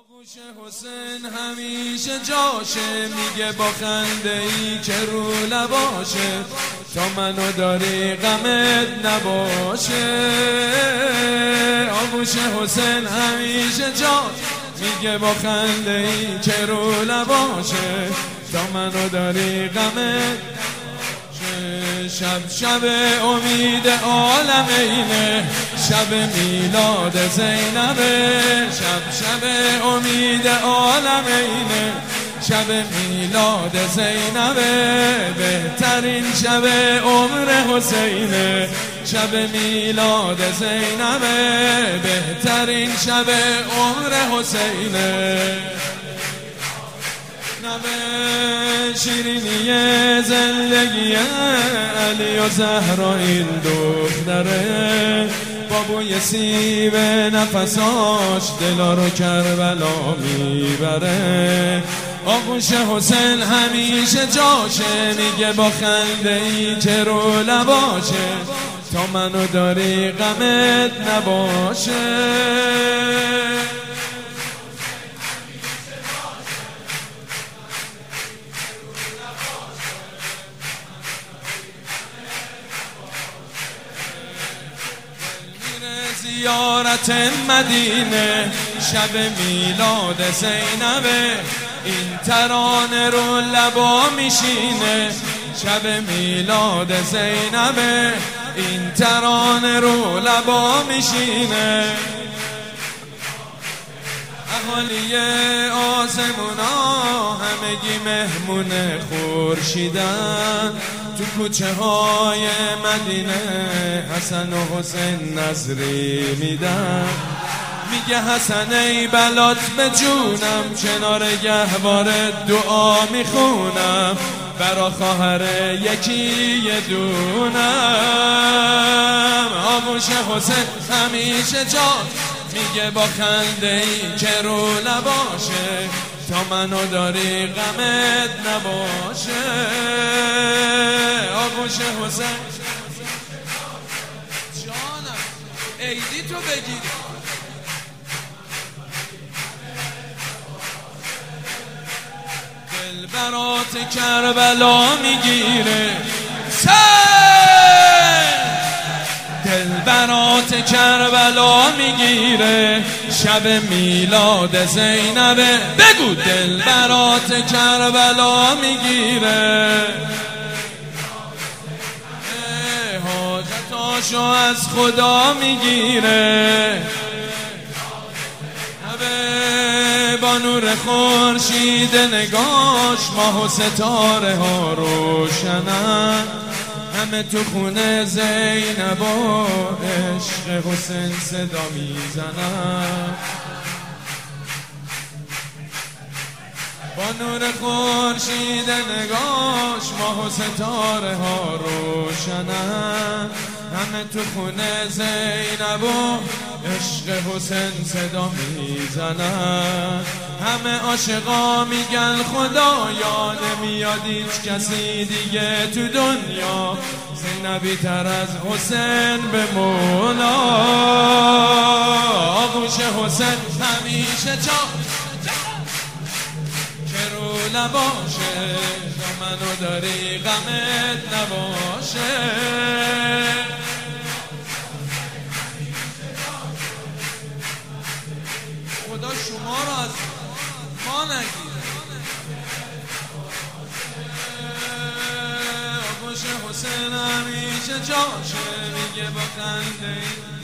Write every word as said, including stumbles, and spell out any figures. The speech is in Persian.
آغوش حسین همیشه جاشه، میگه با خنده ای که رو لباشه، تا منو داری غمت نباشه. آغوش حسین همیشه جاشه، میگه با خنده ای که رو لباشه، تا منو داری غمت. شب شب امید عالم اینه، شب میلاد زینبه. شب شب امید عالم اینه، شب میلاد زینبه. بهترین شب عمر حسینه، شب میلاد زینبه. بهترین شب عمر حسینه. نبه شیرینی زندگی علی و زهرا این دختره، با بوی سیب نفساش دلا رو کربلا میبره. آغوش حسین همیشه جاشه، میگه با خنده ای که رو لباشه، تا منو داری غمت نباشه. زیارت مدینه، شب میلاد زینبه. این ترانه رو لبا میشینه، شب میلاد زینبه. این ترانه رو لبا میشینه. اهالی آسمونا همگی مهمون خورشیدن، تو کوچه های مدینه حسن و حسین نظری میدن. میگه حسن ای بلات به جونم، کنار گهواره دعا میخونم، برا خواهر یکی یه دونم. آغوش حسین همیشه جان، میگه با خنده ای که رو لباشه، تا منو داری غمت نباشه. آغوش حسین جانم عیدی تو بگیر. دل برات کربلا میگیره، دل برات کربلا میگیره، شب میلاد زینبه. بگو دل برات کربلا میگیره. حاجتاشو از خدا میگیره، با نور خورشید نگاش ماه و ستاره ها روشنن. همه تو خونه زینب و عشق حسین صدا میزنن. با نور خورشید نگاش ماه و ستاره ها روشنن. همه تو خونه زینب و عشق حسین صدا میزنن. همه عاشقا میگن خدایا، نمیاد هیچ کسی دیگه تو دنیا زینبی تر از حسین به مولا. آغوش حسین همیشه جا که رو لباشه، تا منو داری غمت نباشه. خدا شما رو از ما نگیر. آغوش حسین همیشه جاشه، میگه با خنده